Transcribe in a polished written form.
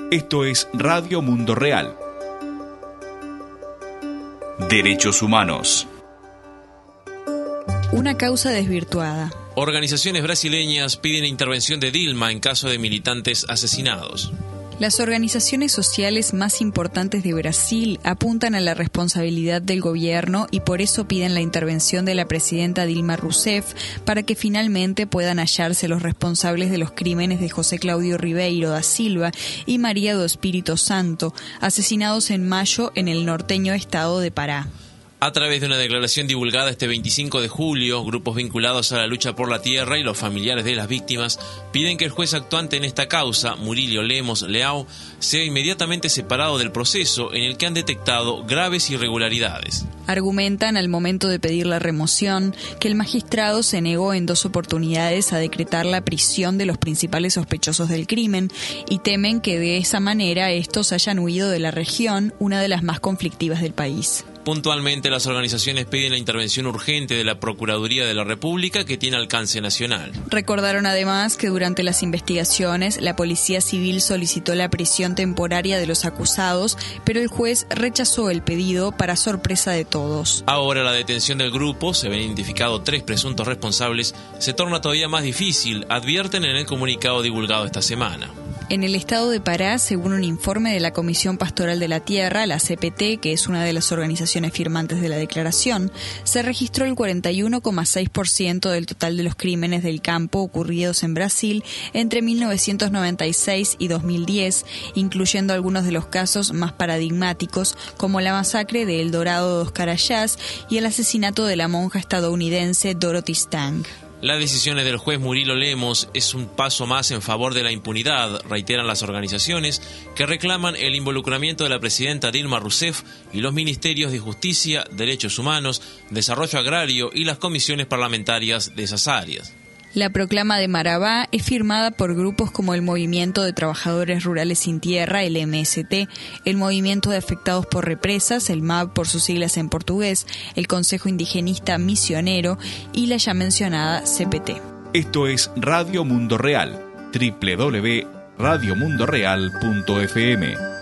Esto es Radio Mundo Real. Derechos humanos. Una causa desvirtuada. Organizaciones brasileñas piden intervención de Dilma en caso de militantes asesinados. Las organizaciones sociales más importantes de Brasil apuntan a la responsabilidad del gobierno y por eso piden la intervención de la presidenta Dilma Rousseff para que finalmente puedan hallarse los responsables de los crímenes de José Claudio Ribeiro da Silva y María do Espírito Santo, asesinados en mayo en el norteño estado de Pará. A través de una declaración divulgada este 25 de julio, grupos vinculados a la lucha por la tierra y los familiares de las víctimas piden que el juez actuante en esta causa, Murilo Lemos Leao, sea inmediatamente separado del proceso en el que han detectado graves irregularidades. Argumentan al momento de pedir la remoción que el magistrado se negó en 2 oportunidades a decretar la prisión de los principales sospechosos del crimen y temen que de esa manera estos hayan huido de la región, una de las más conflictivas del país. Puntualmente, las organizaciones piden la intervención urgente de la Procuraduría de la República, que tiene alcance nacional. Recordaron además que durante las investigaciones la Policía Civil solicitó la prisión temporaria de los acusados, pero el juez rechazó el pedido para sorpresa de todos. Ahora la detención del grupo, se ven identificados 3 presuntos responsables, se torna todavía más difícil, advierten en el comunicado divulgado esta semana. En el estado de Pará, según un informe de la Comisión Pastoral de la Tierra, la CPT, que es una de las organizaciones firmantes de la declaración, se registró el 41,6% del total de los crímenes del campo ocurridos en Brasil entre 1996 y 2010, incluyendo algunos de los casos más paradigmáticos, como la masacre de El Dorado dos Carayás y el asesinato de la monja estadounidense Dorothy Stang. Las decisiones del juez Murilo Lemos es un paso más en favor de la impunidad, reiteran las organizaciones, que reclaman el involucramiento de la presidenta Dilma Rousseff y los ministerios de Justicia, Derechos Humanos, Desarrollo Agrario y las comisiones parlamentarias de esas áreas. La proclama de Marabá es firmada por grupos como el Movimiento de Trabajadores Rurales Sin Tierra, el MST, el Movimiento de Afectados por Represas, el MAB por sus siglas en portugués, el Consejo Indigenista Misionero y la ya mencionada CPT. Esto es Radio Mundo Real, www.radiomundoreal.fm.